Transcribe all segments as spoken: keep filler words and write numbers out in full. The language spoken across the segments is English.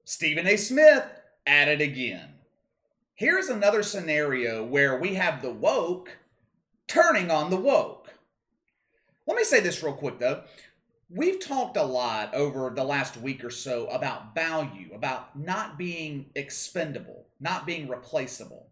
Stephen A. Smith at it again. Here's another scenario where we have the woke turning on the woke. Let me say this real quick though. We've talked a lot over the last week or so about value, about not being expendable, not being replaceable.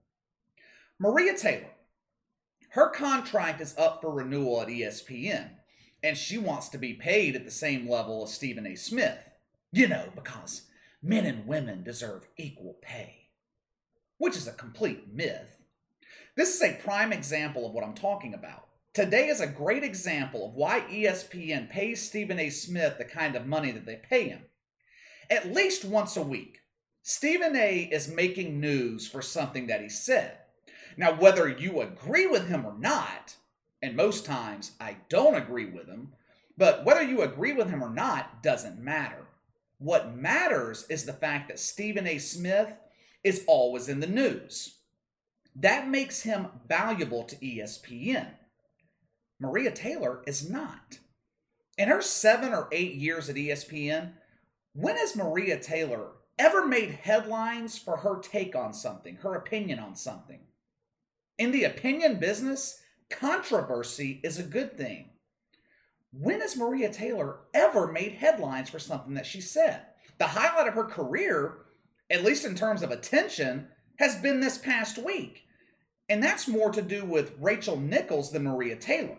Maria Taylor, her contract is up for renewal at E S P N, and she wants to be paid at the same level as Stephen A. Smith. You know, because men and women deserve equal pay, which is a complete myth. This is a prime example of what I'm talking about. Today is a great example of why E S P N pays Stephen A. Smith the kind of money that they pay him. At least once a week, Stephen A. is making news for something that he said. Now, whether you agree with him or not, and most times I don't agree with him, but whether you agree with him or not doesn't matter. What matters is the fact that Stephen A. Smith is always in the news. That makes him valuable to E S P N. Maria Taylor is not. In her seven or eight years at E S P N, when has Maria Taylor ever made headlines for her take on something, her opinion on something? In the opinion business, controversy is a good thing. When has Maria Taylor ever made headlines for something that she said? The highlight of her career, at least in terms of attention, has been this past week. And that's more to do with Rachel Nichols than Maria Taylor.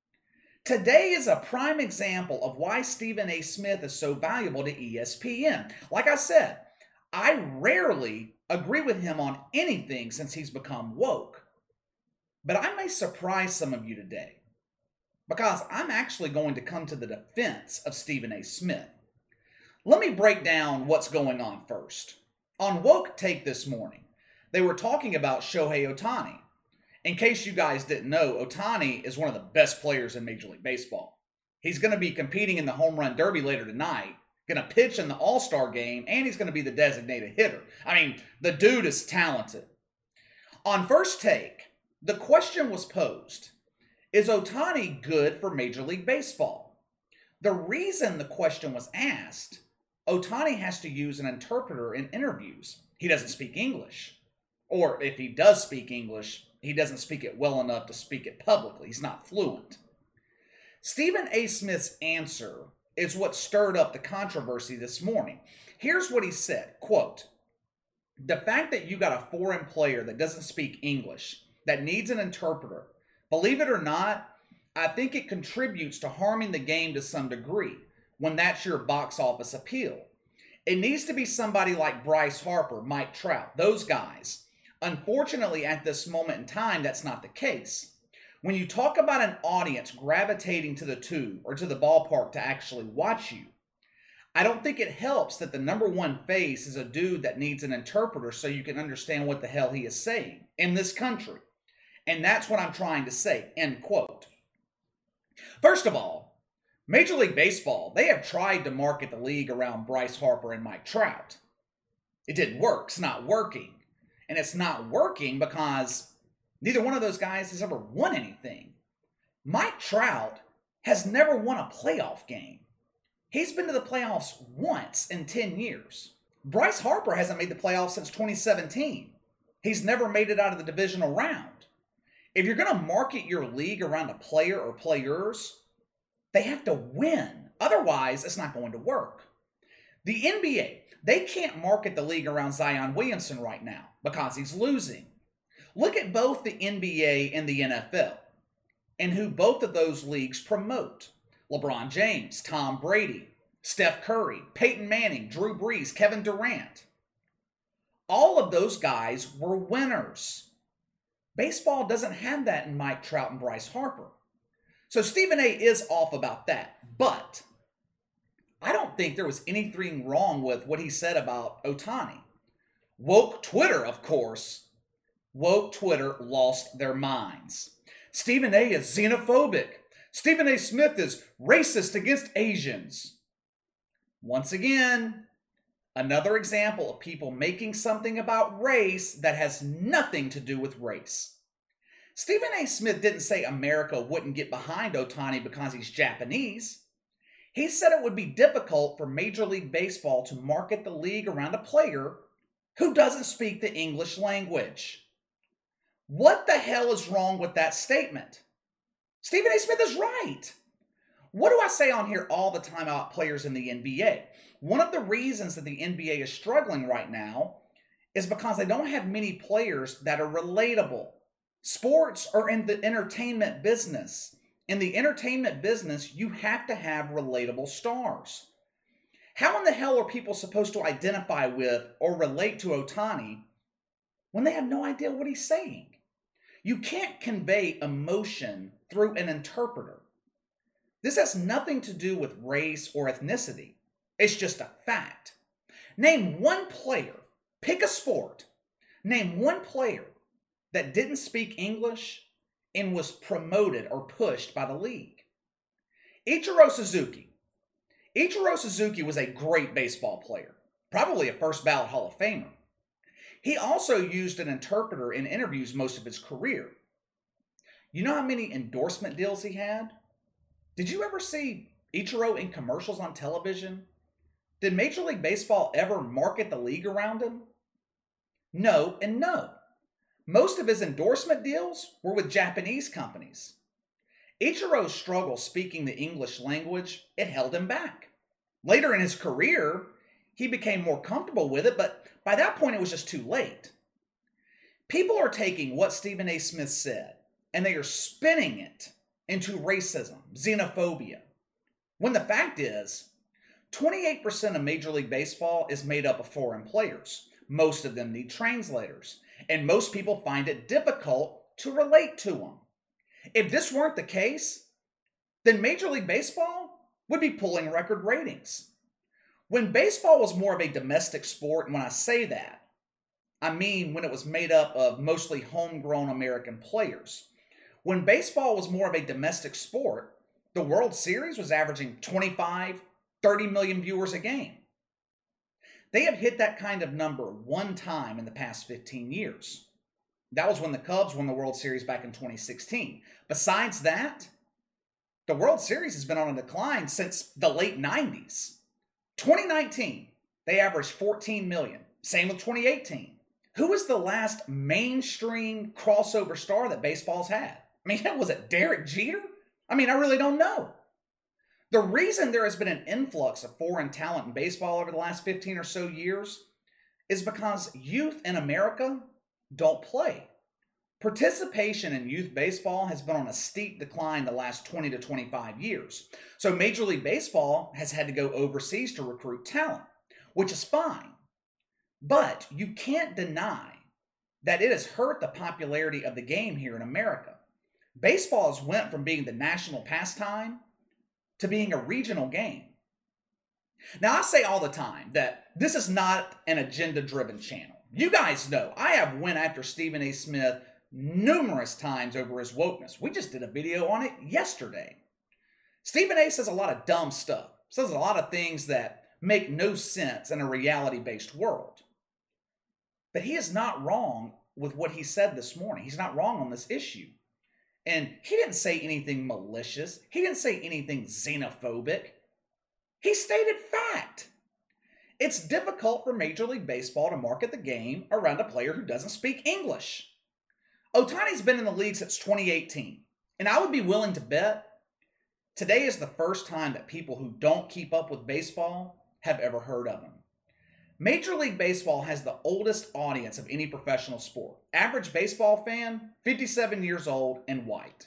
Today is a prime example of why Stephen A. Smith is so valuable to E S P N. Like I said, I rarely agree with him on anything since he's become woke. But I may surprise some of you today, because I'm actually going to come to the defense of Stephen A. Smith. Let me break down what's going on first. On Woke Take this morning, they were talking about Shohei Ohtani. In case you guys didn't know, Ohtani is one of the best players in Major League Baseball. He's going to be competing in the Home Run Derby later tonight, going to pitch in the All-Star game, and he's going to be the designated hitter. I mean, the dude is talented. On First Take, the question was posed, is Ohtani good for Major League Baseball? The reason the question was asked, Ohtani has to use an interpreter in interviews. He doesn't speak English. Or if he does speak English, he doesn't speak it well enough to speak it publicly. He's not fluent. Stephen A. Smith's answer is what stirred up the controversy this morning. Here's what he said, quote, "The fact that you got a foreign player that doesn't speak English, that needs an interpreter, believe it or not, I think it contributes to harming the game to some degree when that's your box office appeal. It needs to be somebody like Bryce Harper, Mike Trout, those guys. Unfortunately, at this moment in time, that's not the case. When you talk about an audience gravitating to the tube or to the ballpark to actually watch you, I don't think it helps that the number one face is a dude that needs an interpreter so you can understand what the hell he is saying in this country. And that's what I'm trying to say," end quote. First of all, Major League Baseball, they have tried to market the league around Bryce Harper and Mike Trout. It didn't work. It's not working. And it's not working because neither one of those guys has ever won anything. Mike Trout has never won a playoff game. He's been to the playoffs once in ten years. Bryce Harper hasn't made the playoffs since twenty seventeen. He's never made it out of the divisional round. If you're going to market your league around a player or players, they have to win. Otherwise, it's not going to work. The N B A, they can't market the league around Zion Williamson right now because he's losing. Look at both the N B A and the N F L and who both of those leagues promote. LeBron James, Tom Brady, Steph Curry, Peyton Manning, Drew Brees, Kevin Durant. All of those guys were winners. Baseball doesn't have that in Mike Trout and Bryce Harper. So Stephen A. is off about that. But I don't think there was anything wrong with what he said about Ohtani. Woke Twitter, of course. Woke Twitter lost their minds. Stephen A. is xenophobic. Stephen A. Smith is racist against Asians. Once again, another example of people making something about race that has nothing to do with race. Stephen A. Smith didn't say America wouldn't get behind Ohtani because he's Japanese. He said it would be difficult for Major League Baseball to market the league around a player who doesn't speak the English language. What the hell is wrong with that statement? Stephen A. Smith is right. What do I say on here all the time about players in the N B A? One of the reasons that the N B A is struggling right now is because they don't have many players that are relatable. Sports are in the entertainment business. In the entertainment business, you have to have relatable stars. How in the hell are people supposed to identify with or relate to Ohtani when they have no idea what he's saying? You can't convey emotion through an interpreter. This has nothing to do with race or ethnicity. It's just a fact. Name one player, pick a sport, name one player that didn't speak English and was promoted or pushed by the league. Ichiro Suzuki. Ichiro Suzuki was a great baseball player, probably a first ballot Hall of Famer. He also used an interpreter in interviews most of his career. You know how many endorsement deals he had? Did you ever see Ichiro in commercials on television? Did Major League Baseball ever market the league around him? No and no. Most of his endorsement deals were with Japanese companies. Ichiro's struggle speaking the English language, it held him back. Later in his career, he became more comfortable with it, but by that point it was just too late. People are taking what Stephen A. Smith said and they are spinning it into racism, xenophobia, when the fact is, twenty-eight percent of Major League Baseball is made up of foreign players. Most of them need translators, and most people find it difficult to relate to them. If this weren't the case, then Major League Baseball would be pulling record ratings. When baseball was more of a domestic sport, and when I say that, I mean when it was made up of mostly homegrown American players. When baseball was more of a domestic sport, the World Series was averaging twenty-five, thirty million viewers a game. They have hit that kind of number one time in the past fifteen years. That was when the Cubs won the World Series back in twenty sixteen. Besides that, the World Series has been on a decline since the late nineties. twenty nineteen, they averaged fourteen million. Same with twenty eighteen. Who was the last mainstream crossover star that baseball's had? I mean, was it Derek Jeter? I mean, I really don't know. The reason there has been an influx of foreign talent in baseball over the last fifteen or so years is because youth in America don't play. Participation in youth baseball has been on a steep decline the last twenty to twenty-five years. So Major League Baseball has had to go overseas to recruit talent, which is fine. But you can't deny that it has hurt the popularity of the game here in America. Baseball has went from being the national pastime to being a regional game. Now, I say all the time that this is not an agenda-driven channel. You guys know I have went after Stephen A. Smith numerous times over his wokeness. We just did a video on it yesterday. Stephen A. says a lot of dumb stuff, says a lot of things that make no sense in a reality-based world. But he is not wrong with what he said this morning. He's not wrong on this issue. And he didn't say anything malicious. He didn't say anything xenophobic. He stated fact. It's difficult for Major League Baseball to market the game around a player who doesn't speak English. Ohtani's been in the league since twenty eighteen, and I would be willing to bet today is the first time that people who don't keep up with baseball have ever heard of him. Major League Baseball has the oldest audience of any professional sport. Average baseball fan, fifty-seven years old and white.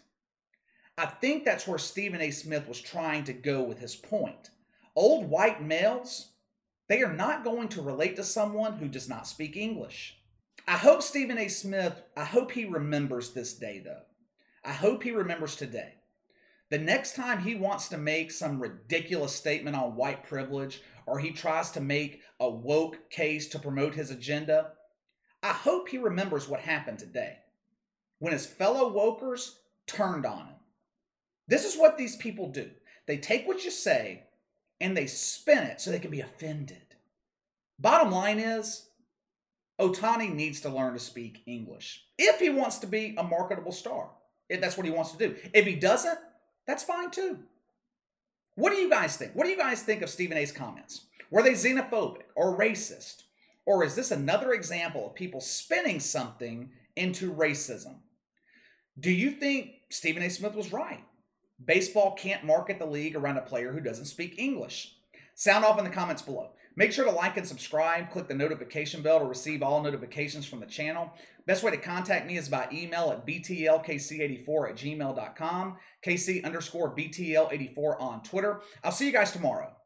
I think that's where Stephen A. Smith was trying to go with his point. Old white males, they are not going to relate to someone who does not speak English. I hope Stephen A. Smith, I hope he remembers this day though. I hope he remembers today. The next time he wants to make some ridiculous statement on white privilege, or he tries to make a woke case to promote his agenda, I hope he remembers what happened today, when his fellow wokers turned on him. This is what these people do. They take what you say and they spin it so they can be offended. Bottom line is, Ohtani needs to learn to speak English if he wants to be a marketable star, if that's what he wants to do. If he doesn't, that's fine too. What do you guys think? What do you guys think of Stephen A's comments? Were they xenophobic or racist? Or is this another example of people spinning something into racism? Do you think Stephen A. Smith was right? Baseball can't market the league around a player who doesn't speak English. Sound off in the comments below. Make sure to like and subscribe. Click the notification bell to receive all notifications from the channel. Best way to contact me is by email at b t l k c eighty-four at gmail dot com, kc underscore b t l eighty-four on Twitter. I'll see you guys tomorrow.